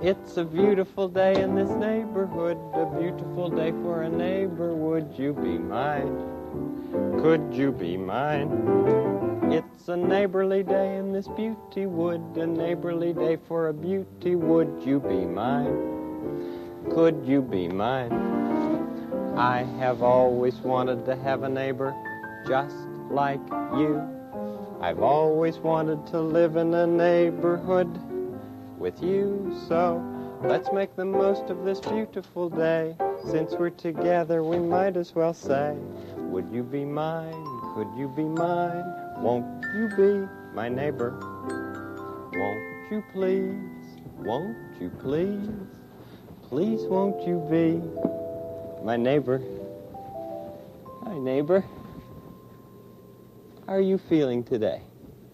It's a beautiful day in this neighborhood, a beautiful day for a neighbor. Would you be mine? Could you be mine? It's a neighborly day in this beauty wood, a neighborly day for a beauty. Would you be mine? Could you be mine? I have always wanted to have a neighbor just like you. I've always wanted to live in a neighborhood with you. So let's make the most of this beautiful day. Since we're together, we might as well say, would you be mine? Could you be mine? Won't you be my neighbor? Won't you please? Won't you please? Please won't you be my neighbor? Hi, neighbor. How are you feeling today?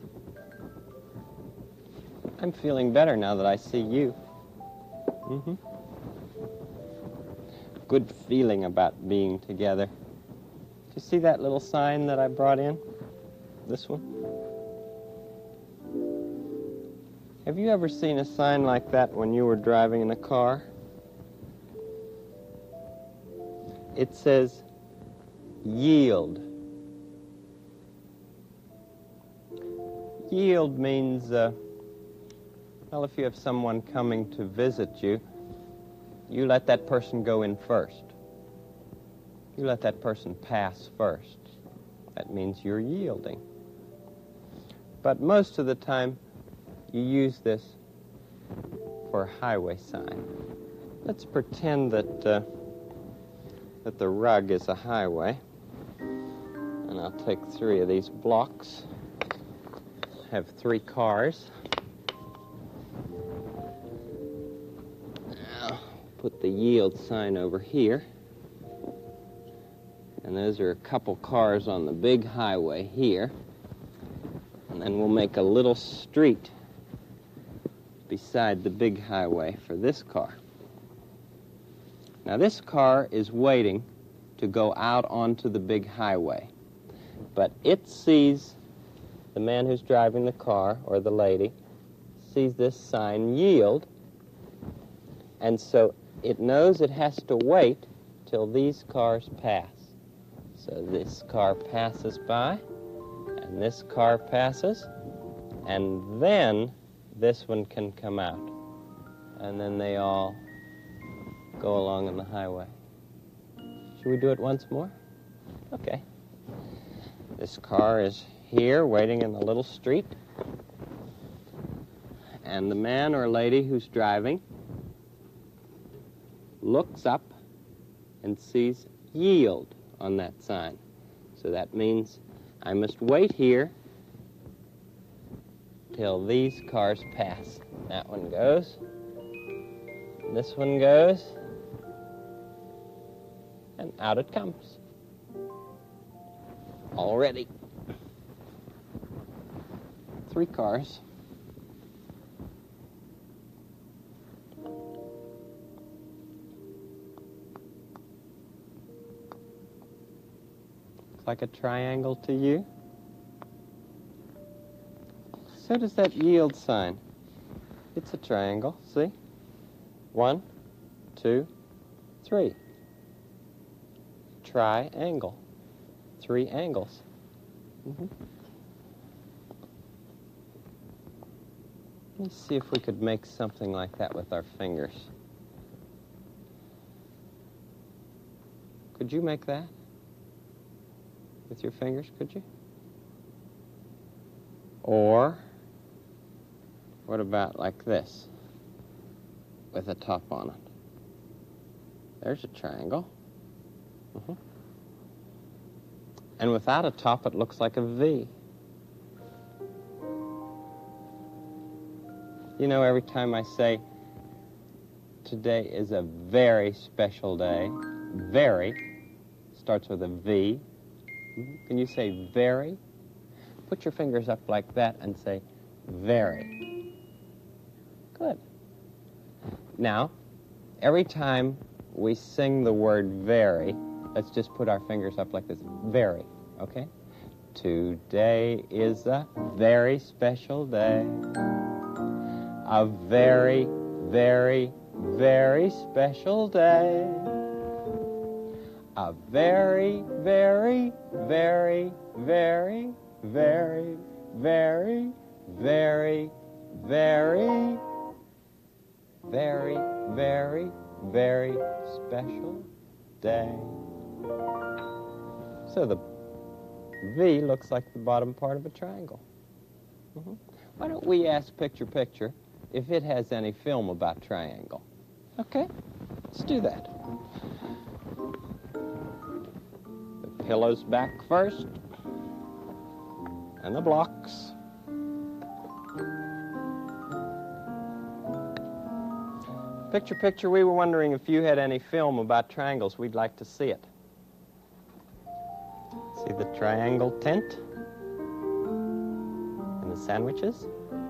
I'm feeling better now that I see you. Good feeling about being together. Do you see that little sign that I brought in? This one? Have you ever seen a sign like that when you were driving in a car? It says, yield. Yield means, well, if you have someone coming to visit you, you let that person go in first. You let that person pass first. That means you're yielding. But most of the time, you use this for a highway sign. Let's pretend that that the rug is a highway. And I'll take 3 of these blocks. Have 3 cars. Now, put the yield sign over here. And those are a couple cars on the big highway here. And then we'll make a little street beside the big highway for this car. Now, this car is waiting to go out onto the big highway. But it sees the man who's driving the car, or the lady, sees this sign, yield, and so it knows it has to wait till these cars pass. So this car passes by, and this car passes, and then this one can come out. And then they all go along on the highway. Should we do it once more? Okay. This car is here waiting in the little street, and the man or lady who's driving looks up and sees yield on that sign. So that means I must wait here till these cars pass. That one goes, this one goes, and out it comes. Already. 3 cars. Looks like a triangle to you. So does that yield sign. It's a triangle, see? 1, 2, 3. Triangle. 3 angles. Let's see if we could make something like that with our fingers. Could you make that? With your fingers, could you? Or, what about like this? With a top on it. There's a triangle. And without a top, it looks like a V. You know, every time I say, today is a very special day, very starts with a V. Can you say very? Put your fingers up like that and say very. Good. Now, every time we sing the word very, let's just put our fingers up like this. Very, okay? Today is a very special day. A very, very, very special day. A very, very, very, very, very, very, very, very, very, very, very special day. So the V looks like the bottom part of a triangle. Why don't we ask Picture Picture if it has any film about triangle? Okay, let's do that. The pillow's back first, and the blocks. Picture Picture, we were wondering if you had any film about triangles. We'd like to see it. See the triangle tent? And the sandwiches?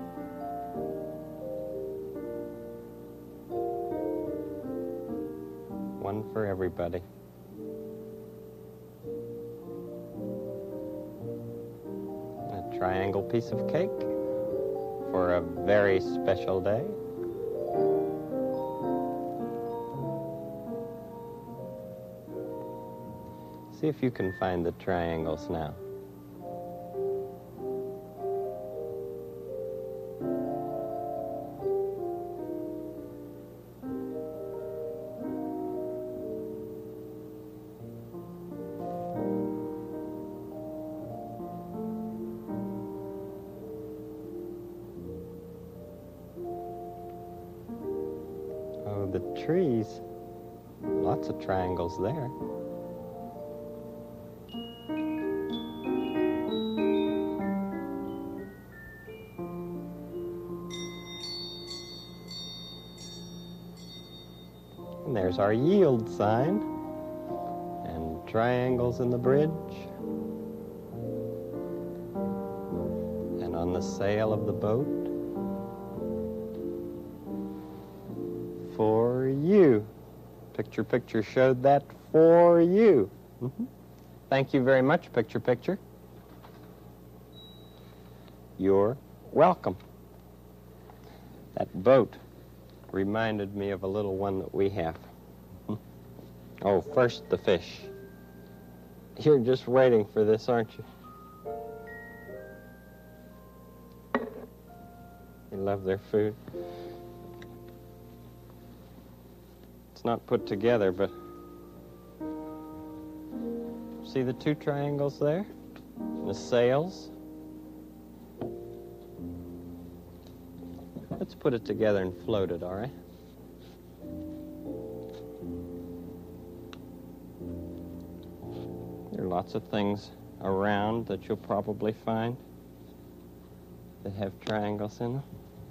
One for everybody. A triangle piece of cake for a very special day. See if you can find the triangles now. Oh, the trees. Lots of triangles there. And there's our yield sign, and triangles in the bridge, and on the sail of the boat. For you. Picture Picture showed that for you. Thank you very much, Picture Picture. You're welcome. That boat reminded me of a little one that we have. Oh, first the fish. You're just waiting for this, aren't you? They love their food. It's not put together, but see the two triangles there? The sails? Let's put it together and float it, all right? There are lots of things around that you'll probably find that have triangles in them.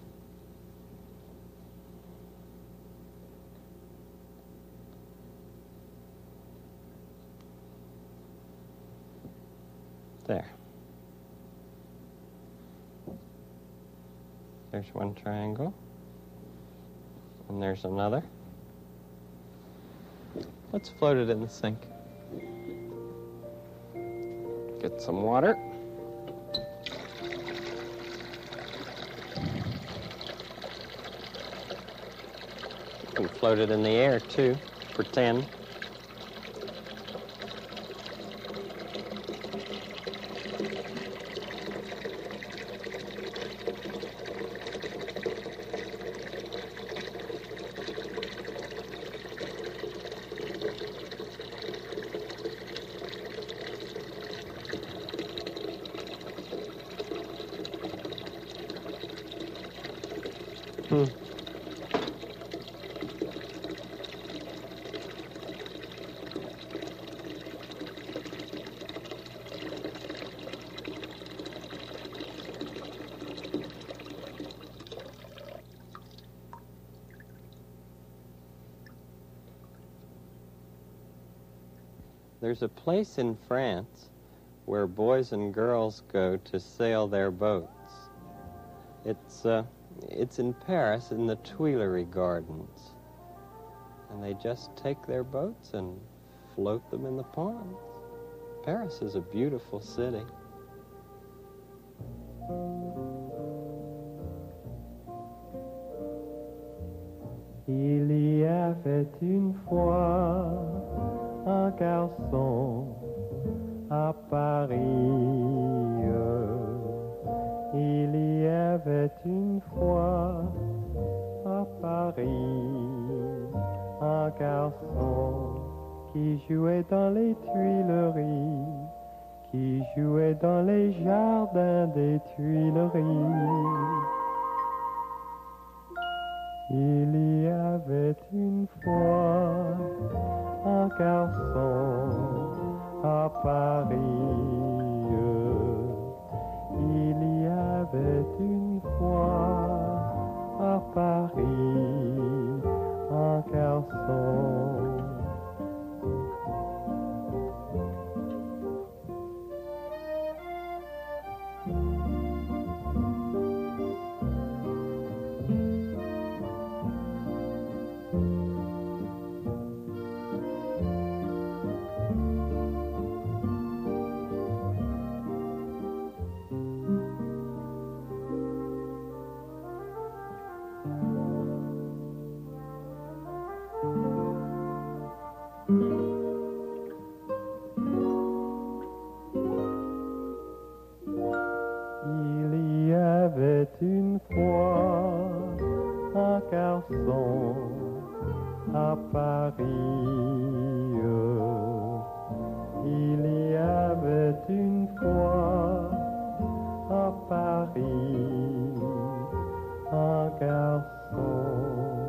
There. There's one triangle. And there's another. Let's float it in the sink. Get some water. You can float it in the air, too. Pretend. There's a place in France where boys and girls go to sail their boats. It's in Paris in the Tuileries Gardens. And they just take their boats and float them in the ponds. Paris is a beautiful city. Il y avait une fois un garçon à Paris. Il y avait une fois à Paris un garçon qui jouait dans les Tuileries, qui jouait dans les jardins des Tuileries. Il y avait une fois un garçon à Paris. Il y avait une fois à Paris un garçon. Il y avait une fois un garçon à Paris. Il y avait une fois à Paris un garçon.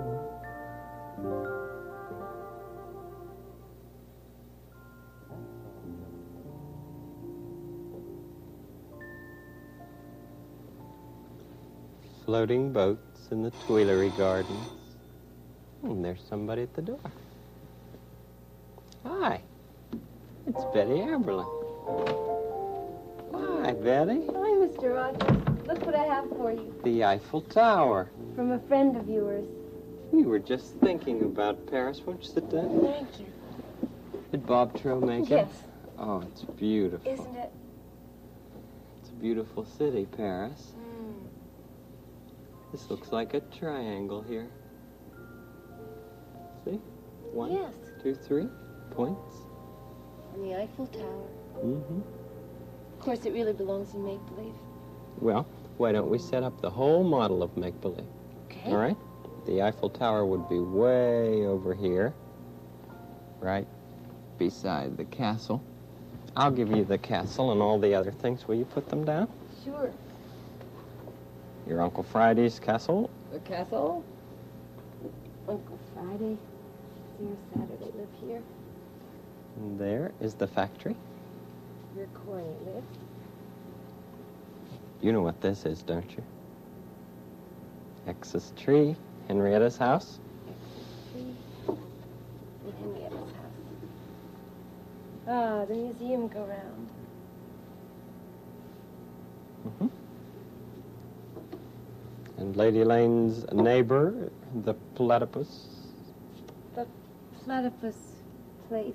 Floating boats in the Tuileries Gardens. And there's somebody at the door. Hi, it's Betty Aberlin. Hi, Betty. Hi, Mr. Rogers. Look what I have for you. The Eiffel Tower. From a friend of yours. We were just thinking about Paris. Won't you sit down? Thank you. Did Bob Trill make Yes. it? Oh, it's beautiful. Isn't it? It's a beautiful city, Paris. This looks like a triangle here. See? One, Yes. 2, 3 points. And the Eiffel Tower. Mm-hmm. Of course, it really belongs in make-believe. Well, why don't we set up the whole model of make-believe? Okay. All right? The Eiffel Tower would be way over here, right beside the castle. I'll give you the castle and all the other things. Will you put them down? Sure. Your Uncle Friday's castle. The castle? Uncle Friday. Dear Saturday live here. And there is the factory. Where Corny lives. You know what this is, don't you? X's tree, Henrietta's house. Tree. And Henrietta's house. Ah, the museum go round. Mm-hmm. And Lady Lane's neighbor, the platypus. The platypus place.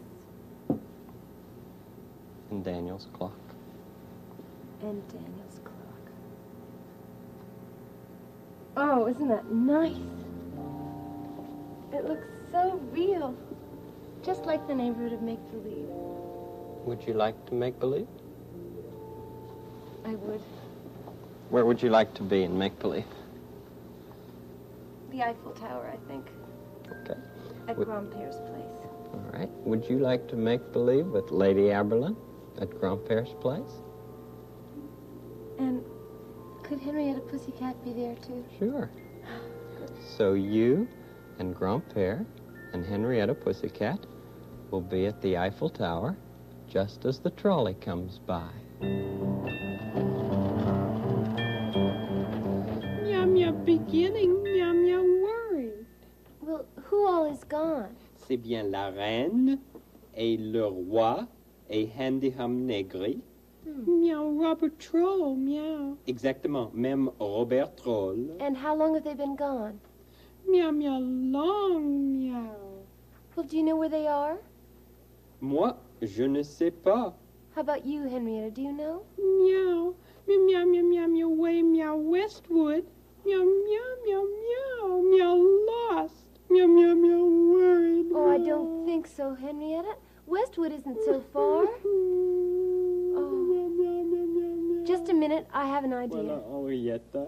And Daniel's clock. And Daniel's clock. Oh, isn't that nice? It looks so real. Just like the neighborhood of make-believe. Would you like to make believe? I would. Where would you like to be in make believe? The Eiffel Tower, I think. Okay. At Grandpere's place. All right. Would you like to make believe with Lady Aberlin at Grandpere's place? And could Henrietta Pussycat be there, too? Sure. So you and Grandpere and Henrietta Pussycat will be at the Eiffel Tower just as the trolley comes by. Meow, beginning, meow, worried. Well, who all is gone? C'est bien la reine et le roi et Handiham Negri. Meow, Robert Troll, meow. Exactement, même Robert Troll. And how long have they been gone? Meow, long, meow. Well, do you know where they are? Moi, je ne sais pas. How about you, Henrietta? Do you know? Meow, meow, way, meow, Westwood. Meow, lost. Meow, Westwood isn't so far. Oh. Just a minute, I have an idea. Voilà, Henrietta.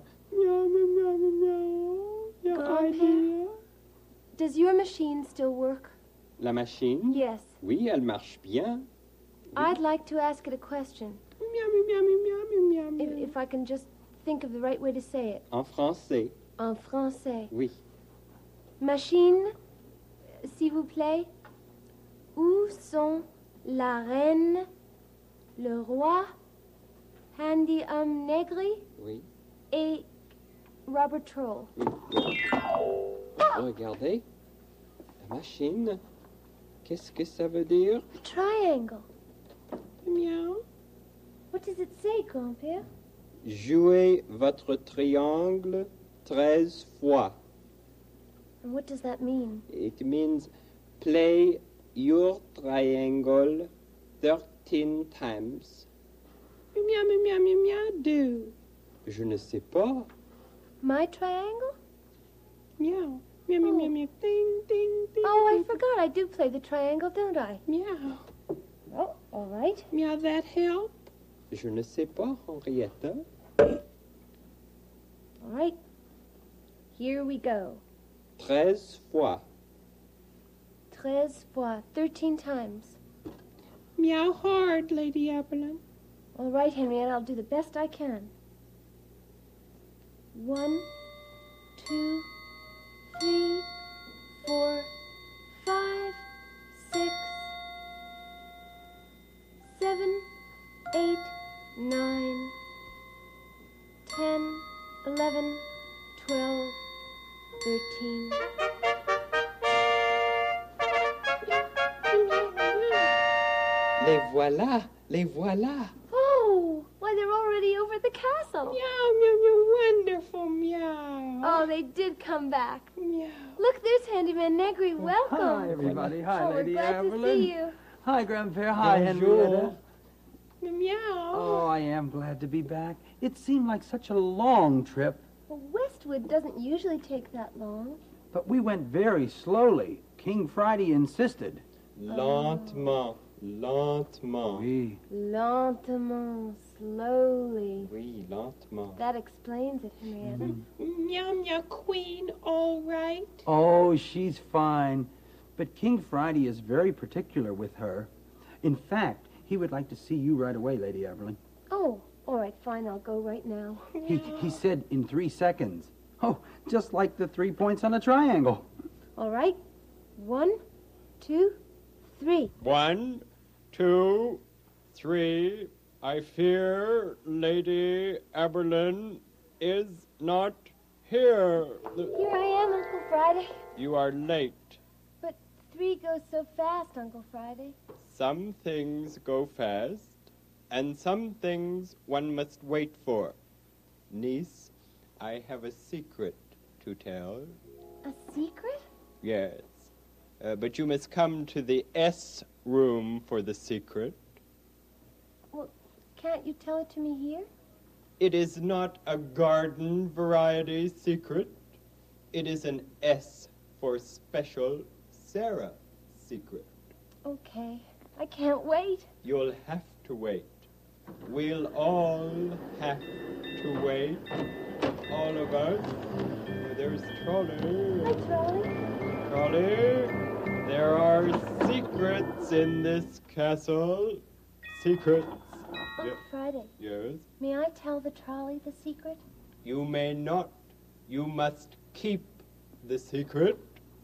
Grand-père, does your machine still work? La machine? Yes. Oui, elle marche bien. I'd like to ask it a question. If I can just think of the right way to say it. En français. En français. Oui. Machine, s'il vous plaît, où sont la reine, le roi, Handy Negri Oui. et Robert Troll? Oui. Regardez. La machine. Qu'est-ce que ça veut dire? A triangle. Meow. What does it say, Grand-père? Jouez votre triangle 13 fois. And what does that mean? It means play your triangle 13 times. Meow, do. Je ne sais pas. My triangle? Meow. Meow. Ding, ding, ding. Oh, I forgot. I do play the triangle, don't I? Meow. Oh, all right. Meow, that help? Je ne sais pas, Henrietta. All right. Here we go. 13 fois. 13 fois, 13 times. Meow hard, Lady Evelyn. All right, Henriette, I'll do the best I can. 1, 2, 3, 4, 5, 6, 7, 8, 9, 10, 11, 12, 13. Les voilà, les voilà. Oh, why, they're already over at the castle. Meow, wonderful, meow. Oh, they did come back. Meow. Look, there's Handyman Negri. Welcome. Hi, everybody. Hi, Oh, Lady we're glad Evelyn. to see you. Hi, Grandpère. Hi, Bonjour. Henrietta. Meow. Oh, I am glad to be back. It seemed like such a long trip, Well, Westwood doesn't usually take that long. but we went very slowly. King Friday insisted. Lentement, lentement. Oui. Lentement, slowly. Oui, lentement. That explains it, Henrietta. Meow, Queen, all right? Oh, she's fine. But King Friday is very particular with her. In fact, he would like to see you right away, Lady Evelyn. Oh, all right, fine, I'll go right now. He said in 3 seconds. Oh, just like the 3 points on a triangle. All right. 1, 2, 3. 1, 2, 3. I fear Lady Eberlin is not here. Here I am, Uncle Friday. You are late. But 3 goes so fast, Uncle Friday. Some things go fast, and some things one must wait for. Niece, I have a secret to tell. A secret? Yes. But you must come to the S room for the secret. Well, can't you tell it to me here? It is not a garden variety secret. It is an S for special Sarah secret. Okay. I can't wait. You'll have to wait. We'll all have to wait. All of us. There's Trolley. Hi, Trolley. Trolley, there are secrets in this castle. Secrets. Uncle Friday, Yes. may I tell the trolley the secret? You may not. You must keep the secret.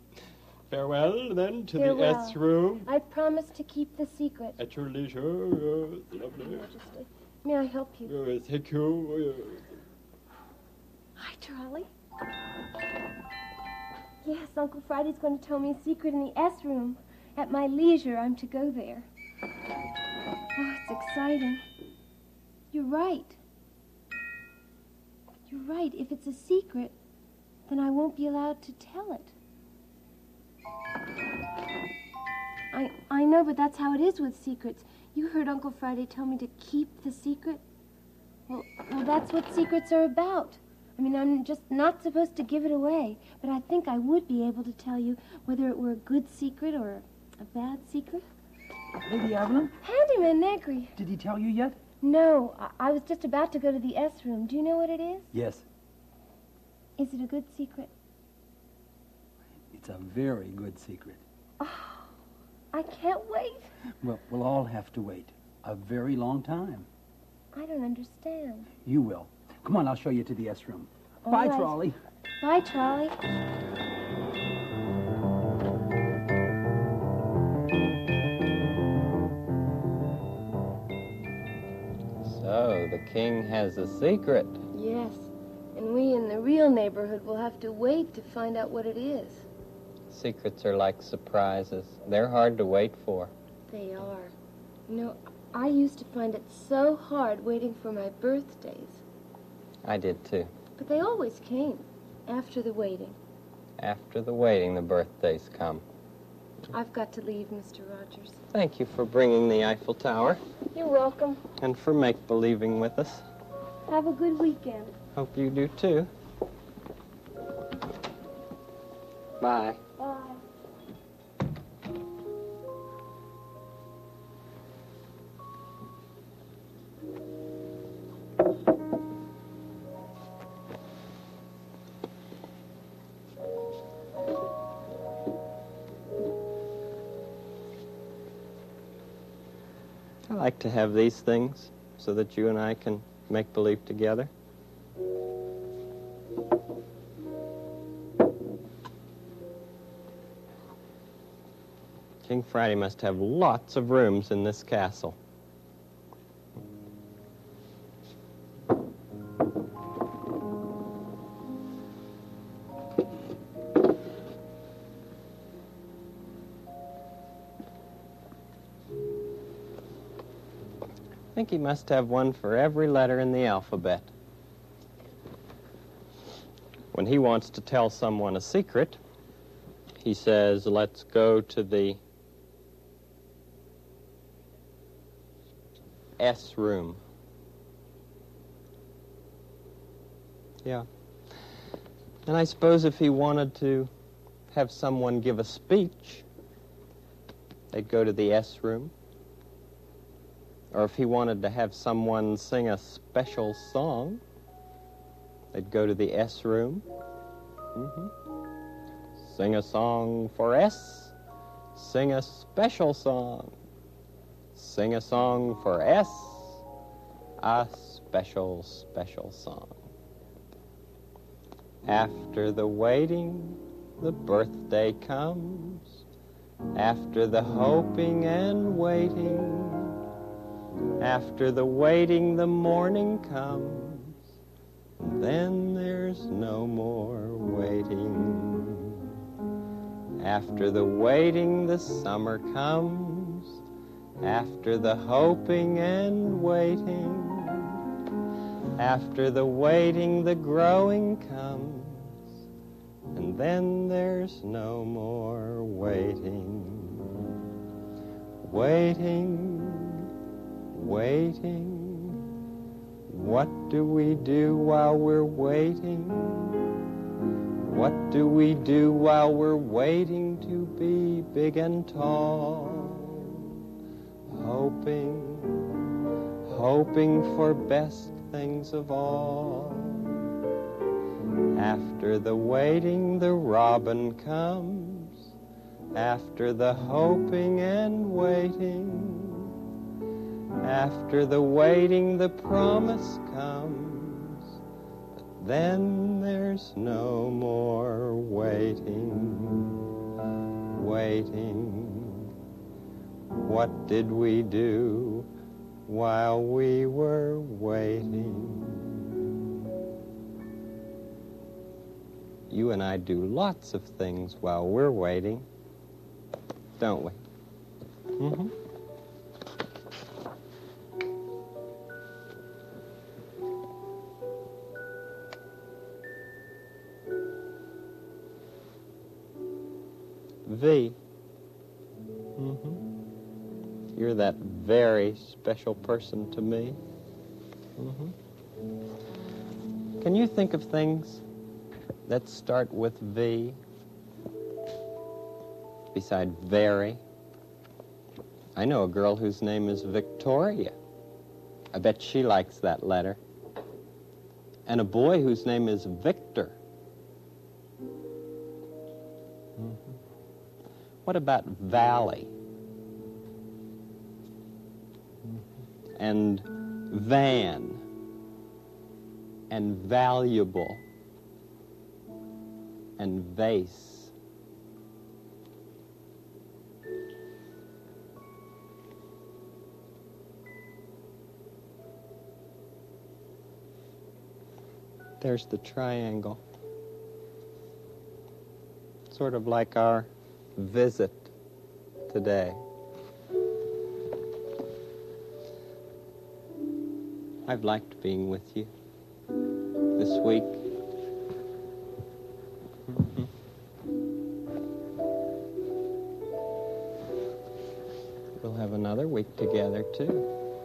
Farewell, then, to Farewell. the S room. I promise to keep the secret. At your leisure. Lovely. Majesty. May I help you? Yes, thank you. Hi, Trolley. Yes, Uncle Friday's going to tell me a secret in the S room. At my leisure, I'm to go there. Oh, it's exciting. You're right. You're right. If it's a secret, then I won't be allowed to tell it. I know, but that's how it is with secrets. You heard Uncle Friday tell me to keep the secret. Well, that's what secrets are about. I mean, I'm just not supposed to give it away, but I think I would be able to tell you whether it were a good secret or a bad secret. Lady Evelyn, Handyman Negri. did he tell you yet? No, I was just about to go to the S room. Do you know what it is? Yes. Is it a good secret? It's a very good secret. Oh, I can't wait. Well, we'll all have to wait a very long time. I don't understand. You will. Come on, I'll show you to the S room. All Bye, right. Trolley. Bye, Trolley. So, the king has a secret. Yes, and we in the real neighborhood will have to wait to find out what it is. Secrets are like surprises. They're hard to wait for. They are. You know, I used to find it so hard waiting for my birthdays. I did too. But they always came after the waiting. After the waiting, the birthdays come. I've got to leave, Mr. Rogers. Thank you for bringing the Eiffel Tower You're welcome. and for make-believing with us. Have a good weekend. Hope you do too. Bye. Bye. I like to have these things so that you and I can make believe together. King Friday must have lots of rooms in this castle. I think he must have one for every letter in the alphabet. When he wants to tell someone a secret, he says, let's go to the S room. Yeah. And I suppose if he wanted to have someone give a speech, they'd go to the S room. Or if he wanted to have someone sing a special song, they'd go to the S room. Sing a song for S. Sing a special song. Sing a song for S. A special, special song. After the waiting, the birthday comes. After the hoping and waiting, after the waiting, the morning comes, and then there's no more waiting. After the waiting, the summer comes, after the hoping and waiting, after the waiting, the growing comes, and then there's no more waiting. Waiting, waiting, what do we do while we're waiting? What do we do while we're waiting to be big and tall? Hoping, hoping for best things of all. After the waiting, the robin comes. After the hoping and waiting, after the waiting, the promise comes, but then there's no more waiting. Waiting, what did we do while we were waiting? You and I do lots of things while we're waiting, don't we? V. You're that very special person to me. Can you think of things that start with V beside very? I know a girl whose name is Victoria. I bet she likes that letter. And a boy whose name is Victor. What about Valley? And Van? And Valuable? And Vase? There's the triangle. Sort of like our visit today. I've liked being with you this week. We'll have another week together, too.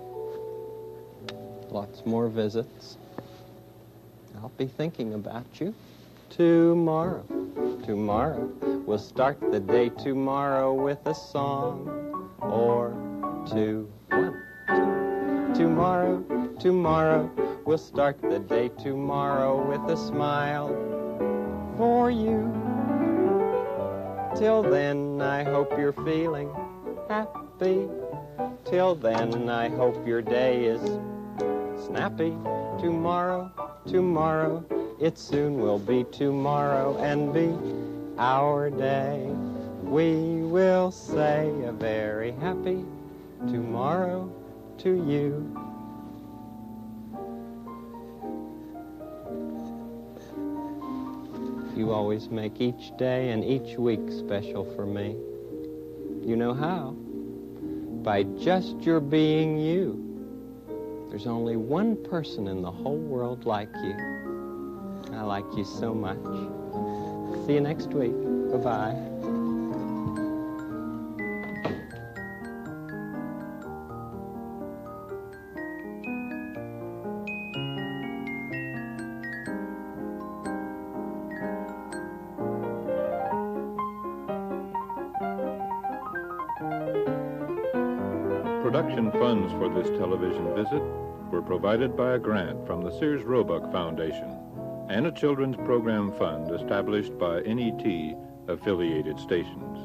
Lots more visits. I'll be thinking about you tomorrow. Tomorrow. We'll start the day tomorrow with a song or two. 1, 2. Tomorrow, tomorrow. We'll start the day tomorrow with a smile for you. Till then, I hope you're feeling happy. Till then, I hope your day is snappy. Tomorrow, tomorrow. It soon will be tomorrow and be our day. We will say a very happy tomorrow to you. You always make each day and each week special for me. You know how? By just your being you. There's only one person in the whole world like you. I like you so much. See you next week. Bye-bye. Production funds for this television visit were provided by a grant from the Sears Roebuck Foundation and a children's program fund established by NET affiliated stations.